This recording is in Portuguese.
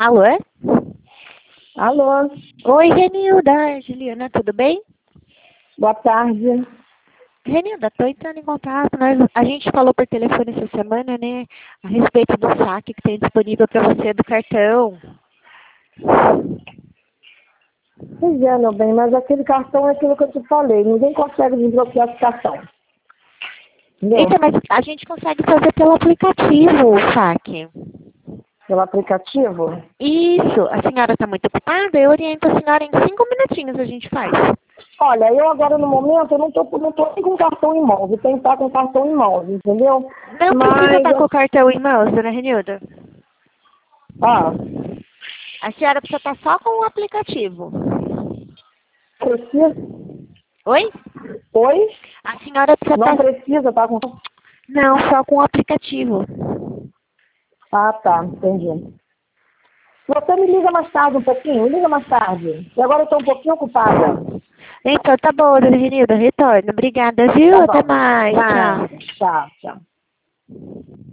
Alô? Alô, Oi, Renilda, Juliana, tudo bem? boa tarde. Renilda, tô entrando em contato. A gente falou por telefone essa semana, né? A respeito do saque que tem disponível para você do cartão. Pois é, meu bem, mas aquele cartão é aquilo que eu te falei. Ninguém consegue desbloquear esse cartão. Entendeu? Eita, mas a gente consegue fazer pelo aplicativo o saque. Pelo aplicativo. Isso, a senhora está muito ocupada? Eu oriento a senhora em 5 minutinhos a gente faz. Olha, eu agora no momento, eu não tô nem com cartão em mãos. Eu tenho que estar com cartão em mãos, entendeu? Não precisa Mas, estar com o cartão em mãos, dona Renilda. ah, A senhora precisa estar só com o aplicativo. precisa. Oi? Oi? A senhora precisa Não estar... precisa estar com. Não, só com o aplicativo. Ah, tá, entendi. Você me liga mais tarde um pouquinho, me liga mais tarde. E agora eu estou um pouquinho ocupada. Então tá bom, dona Renilda, retorno. Obrigada, viu? Tá Até bom. mais. Nada. Tchau. Tchau, tchau.